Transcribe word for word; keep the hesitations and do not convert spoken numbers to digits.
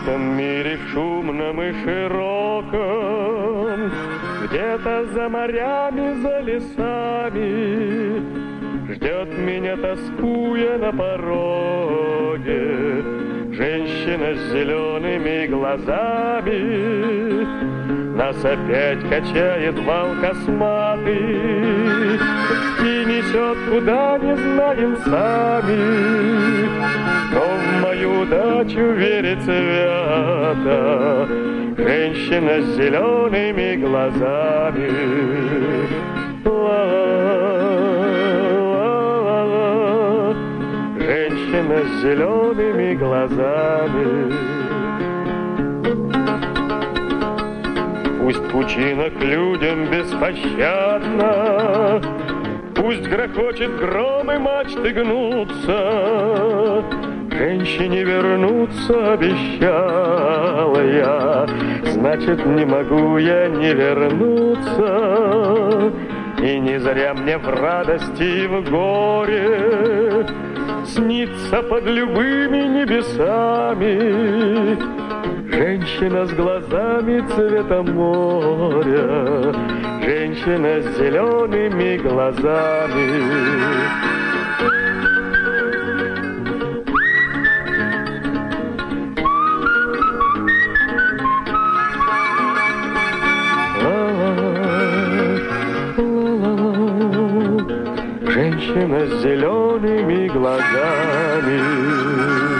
этом мире шумном и широком, где-то за морями, за лесами, ждет меня, тоскуя на пороге, женщина с зелеными глазами. Нас опять качает вал косматый и несет куда не знаем сами. Но в мою удачу верит свято женщина с зелеными глазами. Ла-ла-ла-ла-ла. Женщина с зелеными глазами. Пусть пучина к людям беспощадна, пусть грохочет гром и мачты гнутся, женщине вернуться обещала я, значит, не могу я не вернуться. И не зря мне в радости и в горе снится под любыми небесами женщина с глазами цвета моря, женщина с зелеными глазами. Женщина с зелеными глазами.